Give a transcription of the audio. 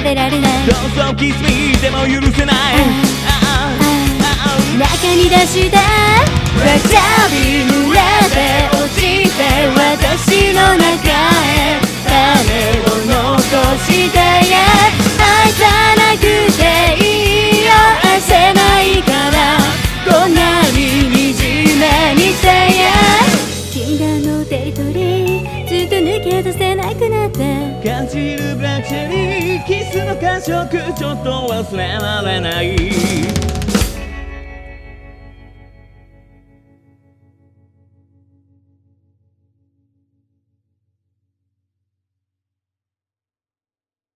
べられない。 どうぞキスミでも許せない。 中に出したわさび濡れて落ちて私の中へ種を残して愛さなくていいよ。汗ないから隣にじめにして禁断のテリトリーずっと抜け出せなくなって感じるブラックチェリーキスの感触ちょっと忘れられない。